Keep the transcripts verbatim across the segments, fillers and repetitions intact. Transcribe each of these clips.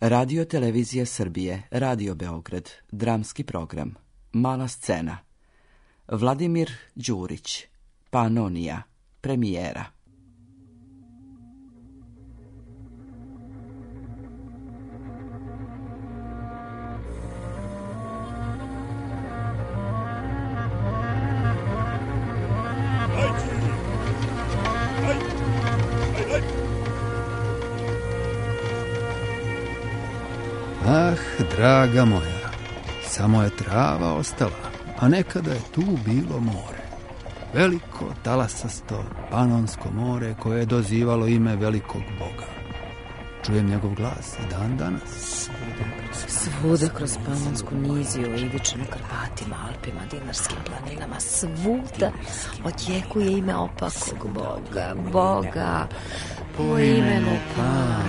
Radio Televizija Srbije, Radio Beograd, dramski program, Mala scena. Vladimir Đurić, Panonija, premijera. Ah, draga moja, samo je trava ostala, a nekada je tu bilo more. Veliko, talasasto, Panonsko more koje je dozivalo ime velikog boga. Čujem njegov glas i dan danas. Svuda kroz Panonsku niziju, Ivičima, Karpatima, Alpima, Dinarskim planinama, svuda odjekuje ime opakog boga, boga po imenu Pan.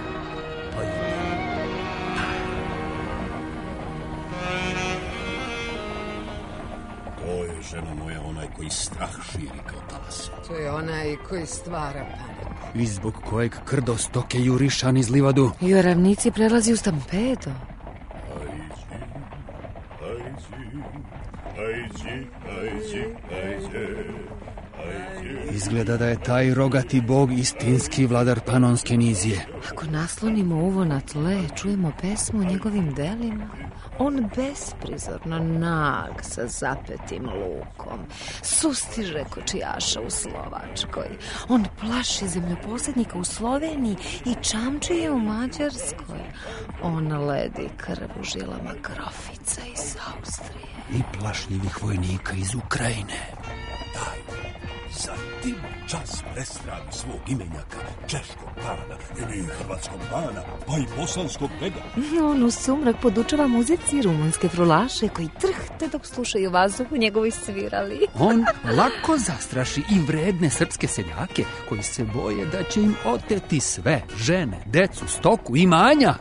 Ženo moja, onaj koji strah širi kao talase. To je onaj koji stvara paniku. I zbog kojeg krdo stoke juriša niz livadu. I o ravnici prelazi u stampedo. Izgleda da je taj rogati bog istinski vladar Panonske nizije. Ako naslonimo uvo na tle, čujemo pesmu o njegovim delima. On besprizorno nag sa zapetim lukom sustiže kočijaša u Slovačkoj. On plaši zemljoposednika u Sloveniji i čamčije u Mađarskoj. On ledi krv u žilama grofica iz Austrije i plašljivih vojnika iz Ukrajine. Daj, za tim čas prestravi svog imenjaka, češkog pana ili hrvatskog pana, pa i bosanskog bega. On u sumrak podučava muzici rumunske frulaše koji trhte dok slušaju vazduh u njegovoj svirali. On lako zastraši i vredne srpske seljake koji se boje da će im oteti sve, žene, decu, stoku, imanja.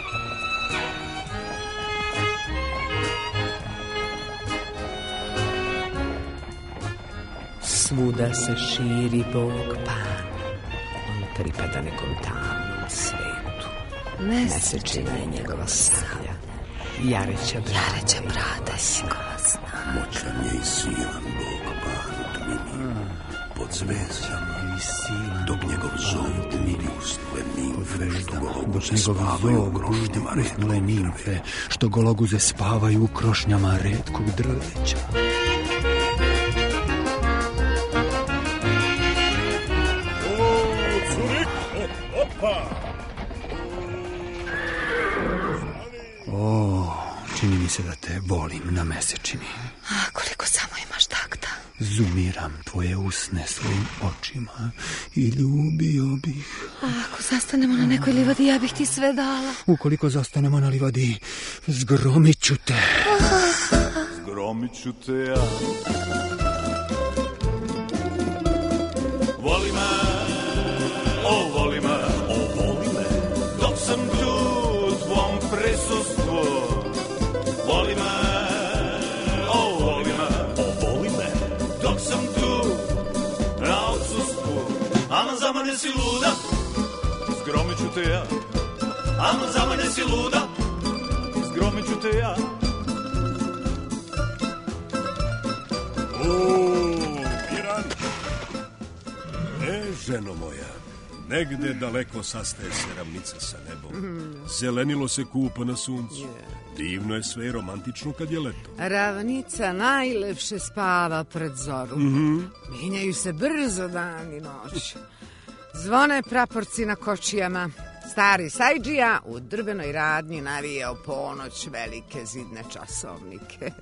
Svuda se širi bog Pan. On pripada nekom tamnom svetu. Mesečina je njegova sablja. Jareća brada, Jareća brada njegova snaga. Moćan je i silan bog Pan u tmini, pod zvezdama i silan, dok njegov zov tmini usnule nimfe, što gologuze spavaju u krošnjama redkog drveća. Što gologuze spavaju u krošnjama redkog drveća. O, čini mi se da te volim na mesečini. A koliko samo imaš takta. Zumiram tvoje usne svojim očima i ljubio bih. A ako zastanemo na nekoj livadi, ja bih ti sve dala. Ukoliko zastanemo na livadi, zgromit ću te. Zgromit ću te ja. Voli me, o voli me, o voli me, dok sam tu u tvom prisustvu. Voli me, o voli me, o voli me, dok sam tu na odsustvu. Ama za mene si luda, zgromit ću te ja. Ama za mene si luda, zgromit ću te ja. Ženo moja, negde daleko sastaje se ravnica sa nebom. Zelenilo se kupa na suncu. Divno je sve romantično kad je leto. Ravnica najlepše spava pred zoru. Mm-hmm. Menjaju se brzo dan i noć. Zvone praporci na kočijama. Stari sajđija u drvenoj radnji navija u ponoć velike zidne časovnike.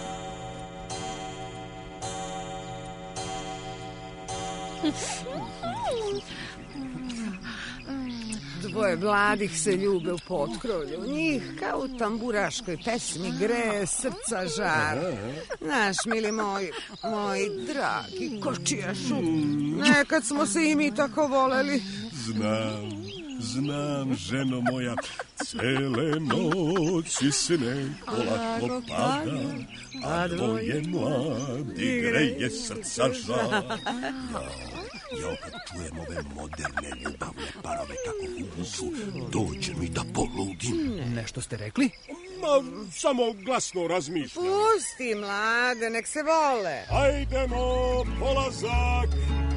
Dvoje mladih se ljube u potkrovlju. Njih kao u tamburaškoj pesmi greje srca žar. Naš mili moj, moj dragi kočijašu, nekad smo se i mi tako voleli. Znam, znam, ženo moja, Cele noći sneg polako pada, a dvoje mladi greje srca žar. Ja kad čujem ove moderne ljubavne parove kako vuku, dođe mi da poludim. Nešto ste rekli? Ma, samo glasno razmišljam. Pusti mlade, nek se vole. Hajdemo, polazak.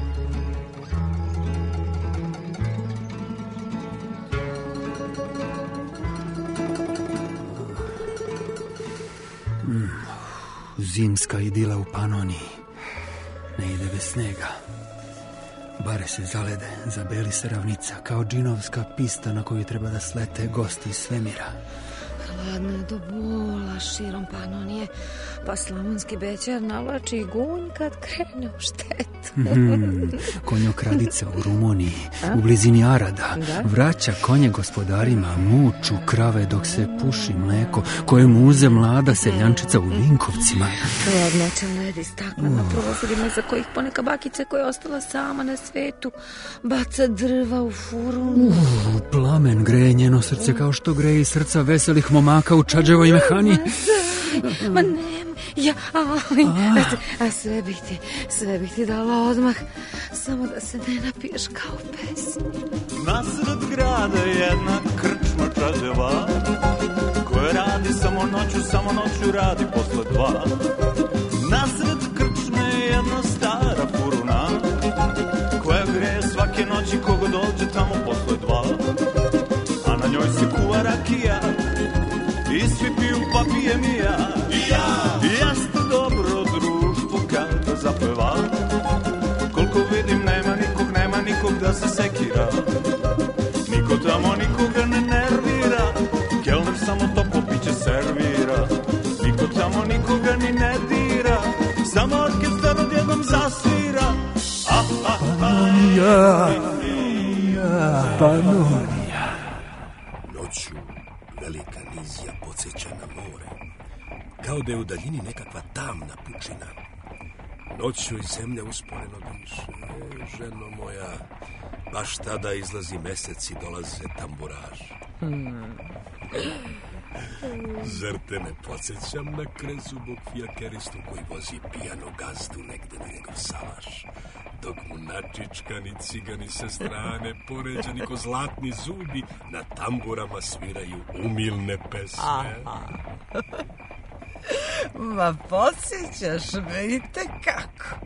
Mm, zimska idila u Panoniji. Ne ide bez snega. Bare se zalede, zabeli se ravnica, kao džinovska pista na koju treba da slete gosti iz svemira. Hladno je do bola širom Panonije, pa slavonski bećar navlači i gunj kad krene u štetu. Mm, konjokradica u Rumuniji, A? u blizini Arada, da? vraća konje gospodarima, muču krave dok se puši mleko, koje muze mlada seljančica u Vinkovcima. Hladnoća led iz stakla na prozorima, za kojih poneka bakica koja je ostala sama na svetu baca drva u furunu. Uh, plamen greje njeno srce kao što greje srca veselih momaka u Čađevoj mehani. Ma ne, ja, ali, a, a sve bih ti, sve bih ti dala odmah, samo da se ne napiješ kao pesma. Nasred grada jedna krčma Čađeva, koja radi samo noću, samo noću radi posle dva. Nasred krčme jedna stara furuna, koja greje svake noći kogo dođe tamo posle dva. A na njoj se kuva rakija, i svi piju pa pijem i ja. I ja. Jeste dobro društvo kada zapeva. Koliko vidim nema nikog, nema nikog da se sekira. Niko tamo nikoga ne nervira. Kelner samo toplo piće servira. Niko tamo nikoga ni ne dira. Samo orkestar odjednom zasvira. Ah, ah, ah. Ja, ja, Panonija. Noću velika nizija podsjeća na more, kao da je u daljini nekakva tamna pučina. Noću i zemlja usporeno diše. E, ženo moja, baš tada izlazi mesec i dolaze tamburaži. Hmm. Zar te ne podsjećam na krezubog fijakeristu koji vozi pijano gazdu negde na njegov salaš, dok mu načičkani cigani sa strane, poređani ko zlatni zubi, na tamburama sviraju umilne pesme. Ma podsjećaš me i tekako.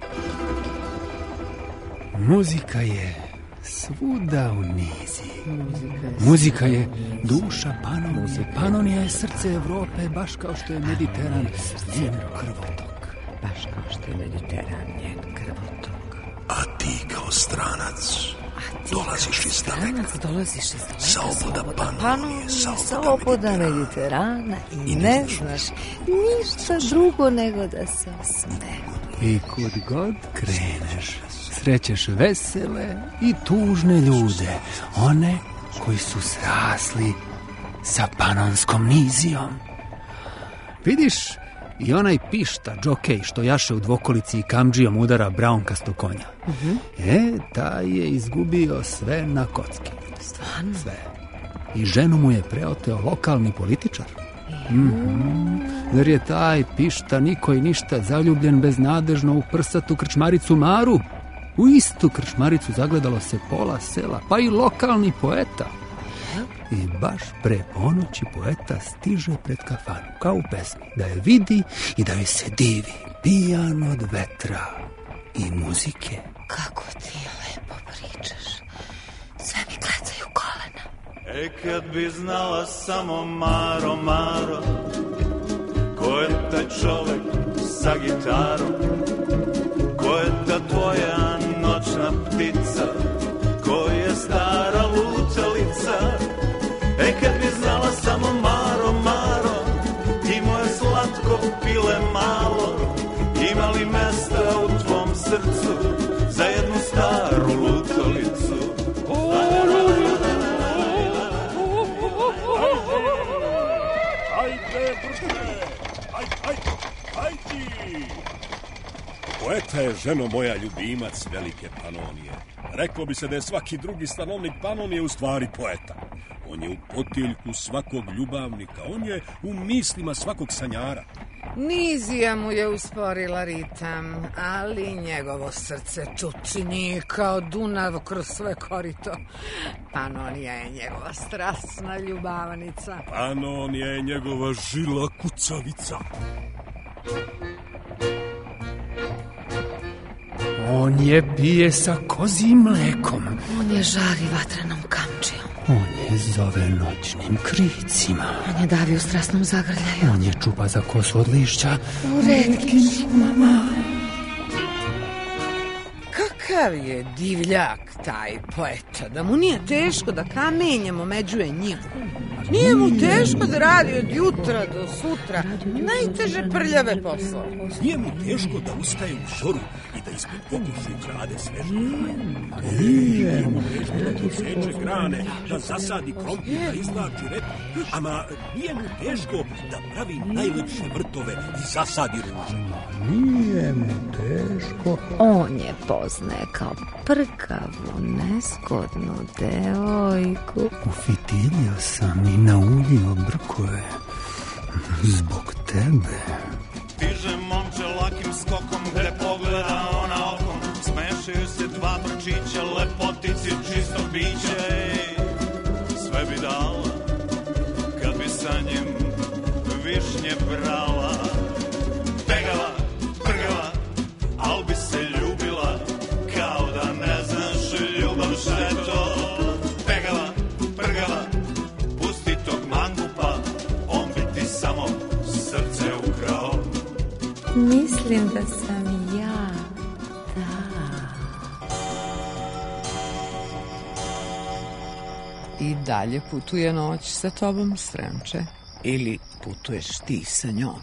Muzika je svuda u nizi. Muzika je duša Panonije. Panonija je srce Evrope, baš kao što je Mediteran njen krvotok. Baš kao što je Mediteran njen krvotok. A ti kao stranac dolaziš iz daleka. Dolaziš iz daleka. Sa oboda Panonije, sa oboda Mediterana i, i ne znaš ništa drugo nego da se osmehuješ. I kud god kreneš, srećeš vesele i tužne ljude, one koji su srasli sa panonskom nizijom. Vidiš, i onaj pišta, džokej, što jaše u dvokolici i kamdžijom udara braunkasto konja. Uh-huh. E, taj je izgubio sve na kocki. Stvarno? Sve. I ženu mu je preoteo lokalni političar. Mm-hmm. Jer je taj pišta niko i ništa zaljubljen beznadežno u prsatu krčmaricu Maru. U istu krčmaricu zagledalo se pola sela, pa i lokalni poeta. I baš pre ponoći poeta stiže pred kafanu, kao u pesmi, da je vidi i da joj se divi, pijan od vetra i muzike. Kako ti lepo pričaš, sve mi klecaju kolena. E kad bi znala samo Maro, Maro, ko je taj čovek sa gitarom, ko je ta tvoja noćna ptica, ko je stara lutalica. E kad bi znala samo Maro, Maro, ti moje slatko pile malo, ima li mesta u tvom srcu za jednu staru lutalicu? Ajde, brže! Aj, aj, ajde! Poeta je, ženo moja, ljubimac velike Panonije. Reklo bi se da je svaki drugi stanovnik Panonije u stvari poeta. On je u potiljku svakog ljubavnika, on je u mislima svakog sanjara. Nizija mu je usporila ritam, ali njegovo srce tucni kao Dunav kroz sve korito. Panonija je njegova strasna ljubavnica. Panonija je njegova žila kucavica. On je bije sa kozim mlekom. On je žari vatrenom kamčijom. On je zove noćnim kricima. On je davi u strasnom zagrljaju. On je čupa za kosu od lišća u retkim šumama. Kakav je divljak taj poeta, da mu nije teško da kamenjem omeđuje njivu. Nije mu teško da radi od jutra do sutra najteže prljave poslove. Nije mu teško da ustaje u zoru i da ispod pokuši grade sveže. Nije mu teško da poseče grane, da zasadi krompir, da izlači rep. Ama nije mu teško da pravi najlepše vrtove i zasadi ruže. Nije mu teško. On je poznaje kao prkavu, neskodnu devojku. Ufitilio sam i nauljio brkove zbog tebe. Stiže momče lakim skokom, gde pogleda ona okom. Smešaju se dva prčića, lepotici čisto biće. Ej, sve bi dala, kad bi sa njim višnje brala. Pegala, prgala, al bi se ljubila, kao da ne znaš ljubav šta je to. Pegala, prgala, pusti tog mangupa, on bi ti samo srce ukrao. Mislim da sam ja, da. I dalje putuje noć sa tobom, Sremče? Ili putuješ ti sa njom?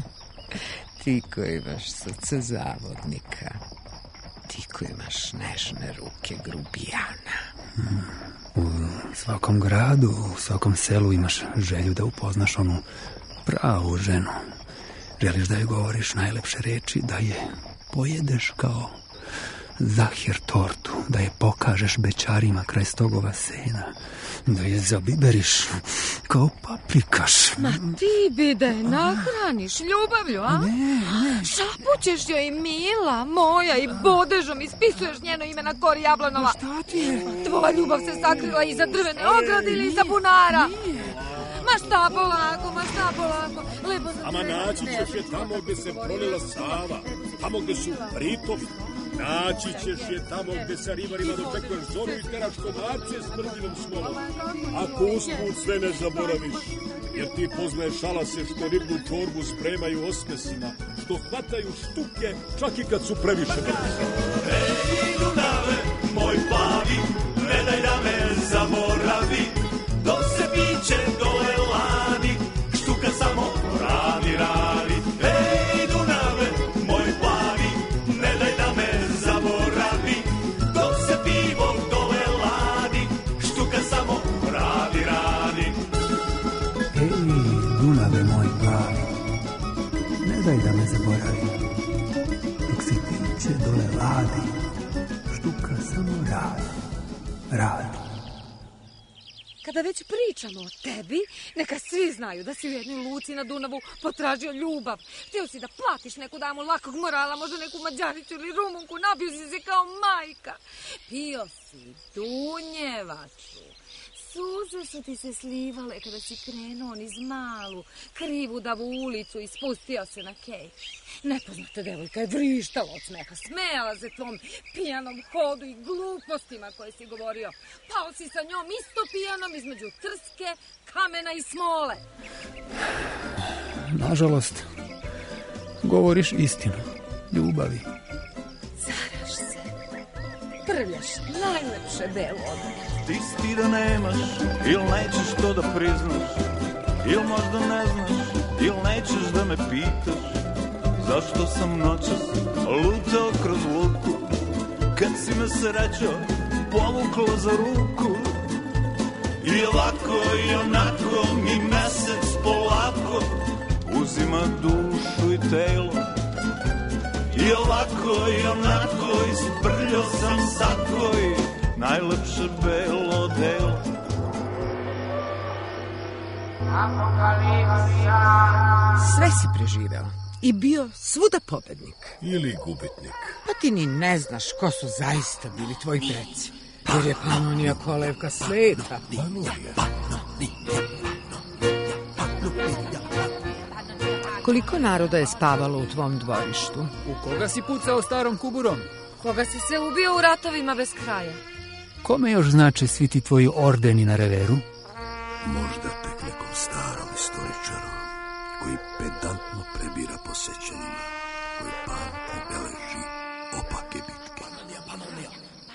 Ti koji imaš srce zavodnika. Ti koji imaš nežne ruke grubijana. U svakom gradu, u svakom selu imaš želju da upoznaš onu pravu ženu. Želiš da joj govoriš najlepše reči, da je pojedeš kao Zahir tortu, da je pokažeš bećarima kraj stogova sena, da je zabiberiš kao paprikaš. Ma ti bi da je nahraniš ljubavlju, a? Ne, ne. Šapućeš joj mila moja i bodežom ispisuješ njeno ime na kori jablanova. Šta ti je? Tvoja ljubav se sakrila iza drvene ograde ili iza bunara. Ma šta polako, ma šta polako. Lepo za Ama naći ćeš je tamo gde se prolila Sava, tamo gde su pritovi. Naći ćeš je tamo gde sa ribarima dočekuješ zoru i teraš komarce s mrljivom smolom. Ako usput sve ne zaboraviš, jer ti poznaješ šalase što ribnu čorbu spremaju osmesima, što hvataju štuke čak i kad su previše brze. Ej, Dunave, moj plavi, ne daj da me zaboravi, dok se piće dole ladi, štuka samo radi, radi. Ej, Dunave, moj plavi, ne daj da me zaboravi, dok se pivo dole ladi, štuka samo radi, radi. Ej, Dunave moj plavi, ne daj da me zaboravim, dok se piće dole ladi, štuka samo radi, radi. Kada već pričamo o tebi, neka svi znaju da si u jednoj luci na Dunavu potražio ljubav. Htio si da platiš neku damu lakog morala, možda neku Mađaricu ili Rumunku, nabio si se kao majka. Pio si dunjevaču. Suze su ti se slivale kada si krenuo niz malu, krivudavu ulicu i spustio se na kej. Nepoznata devojka je vrištala od smeha, smejala se tvom pijanom hodu i glupostima koje si govorio. Pao si sa njom isto pijanom između trske, kamena i smole. Nažalost, govoriš istinu, ljubavi. Zaraš se, prljaš najlepše belo od mene. Isti da nemaš, ili nećeš to da priznaš, ili možda ne znaš, ili nećeš da me pitaš, zašto sam noćas lutao kroz luku, kad si me srećo povukla za ruku. I ovako i onako mi mesec polako uzima dušu i telo. I ovako i onako isprljao sam sako i najlepše belo delo. Sve si preživeo i bio svuda pobednik. Ili gubitnik. Pa ti ni ne znaš ko su zaista bili tvoji preci. Jer je Panonija kolevka sveta. Panonija. Koliko naroda je spavalo u tvom dvorištu? U koga si pucao starom kuburom? Koga si se ubio u ratovima bez kraja? Kome još znače svi ti tvoji ordeni na reveru? Možda tek nekom starom istoričaru koji pedantno prebira po sećanjima, koji pamti i beleži opake bitke. Panonija, Panonija.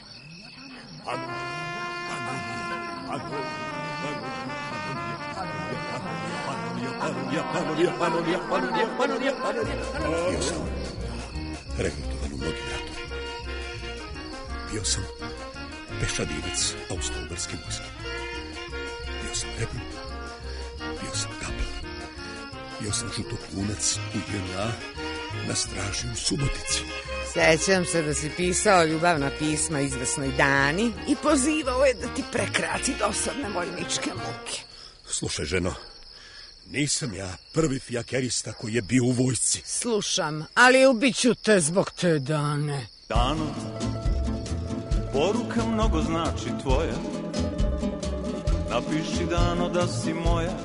Panonija, Panonija, Panonija, Panonija, Panonija, Panonija. Bio sam regrutovan u mnogim ratovima. Bio sam pešadinac austro-ugarske vojske. Bio sam regrut, bio sam kaplan, bio sam žutokunac u J N A na straži u Subotici. Sećam se da si pisao ljubavna pisma izvesnoj Dani i pozivao je da ti prekraci dosadne vojničke muke. Slušaj, ženo, nisam ja prvi fijakerista koji je bio u vojsci. Slušam, ali ubiću te zbog te Dane. Dano, poruka mnogo znači tvoja. Napiši, Dano, da si moja.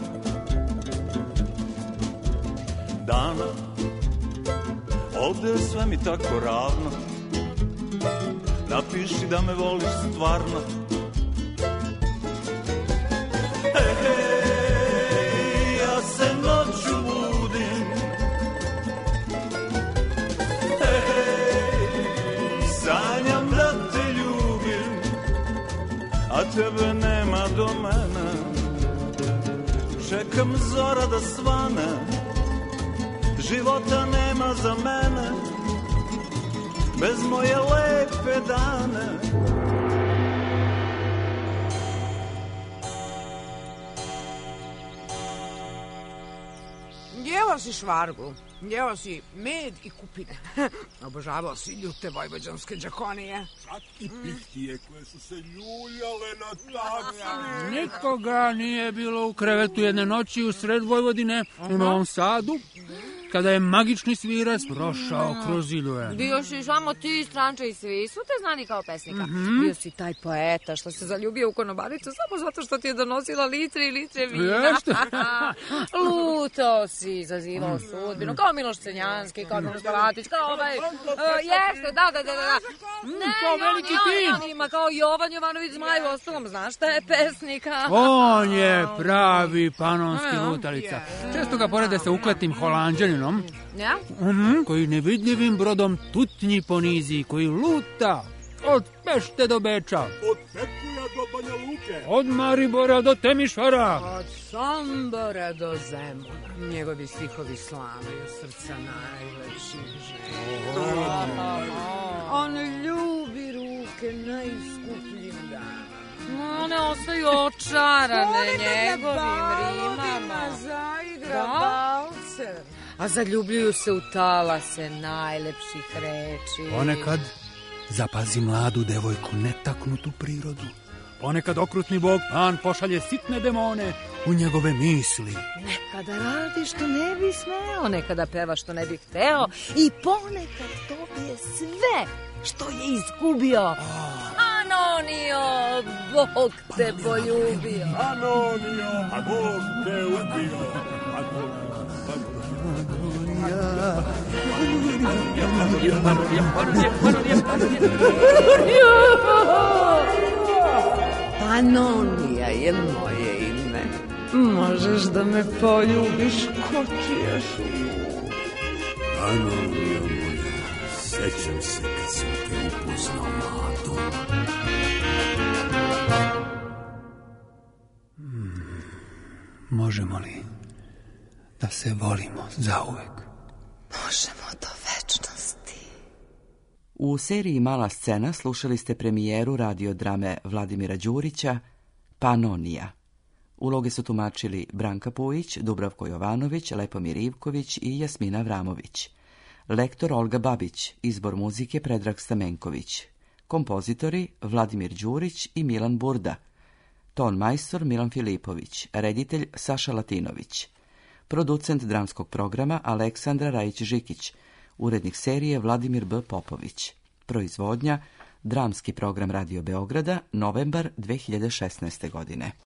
Dana, ovde je sve mi tako ravno. Napiši da me voliš stvarno. Hej, hej, ja se noću budim. Hej, hej, sanjam da te ljubim, a tebe nema do mene. Čekam zora da svane, života nema za mene, bez moje lepe dane. Jeo si švarglu, jeo si med i kupine. Obožavao si ljute vojvođanske džakonije. Čak i pihtije koje su se ljuljale na tacni. Nikoga nije bilo u krevetu jedne noći u sred Vojvodine, u Novom Sadu, kada je magični svirac prošao kroz Iljue. Bio si samo ti, Stranče i svi su te znali kao pesnika. Mm-hmm. Bio si taj poeta što se zaljubio u konobaricu samo zato što ti je donosila litre i litre vina. Jeste. Lutao si, zazivao sudbinu, kao Miloš Crnjanski, kao Miloš Palatić, kao ovaj... Uh, jeste, da, da, da, da. Ne, kao veliki tin. on, on ima kao Jovan Jovanović Zmaj, ostalom, znaš šta je pesnika? On je pravi panonski lutalica. Često ga porede sa ukletim Holanđaninom, Ja? mm-hmm, koji nevidljivim brodom tutnji po nizi, koji luta od Pešte do Beča, Od Pekuja do Banja Luke. od Maribora do Temišvara. Od Sombora do Zemuna. Njegovi stihovi slavaju srca najlepših žena. On ljubi ruke najskupljim damama. One ostaju očarane njegovim rimama. Zaigra Da? balce. A zaljubljuju se u talase najlepših reči. Ponekad zapazi mladu devojku netaknutu prirodu. Ponekad okrutni bog Pan pošalje sitne demone u njegove misli. Nekada radi što ne bi smeo, nekada peva što ne bi hteo i ponekad dobije sve što je izgubio. Anonio, Bog te poljubio. Anonio, a Bog te ubio. Panonija je moje ime. Možeš da me poljubiš ko čiješ u ljubu. Panonija moja, sećam se kad sam te upoznao mladu. Hmm, možemo li da se volimo zauvek? Možemo do večnosti. U seriji Mala scena slušali ste premijeru radiodrame Vladimira Đurića Panonija. Uloge su tumačili Branka Pujić, Dubravko Jovanović, Lepomir Ivković i Jasmina Vramović. Lektor Olga Babić, izbor muzike Predrag Stamenković. Kompozitori Vladimir Đurić i Milan Burda. ton majstor Milan Filipović, reditelj Saša Latinović, producent dramskog programa Aleksandra Rajić-Žikić, urednik serije Vladimir B. Popović, proizvodnja Dramski program Radio Beograda, novembar dve hiljade šesnaeste godine.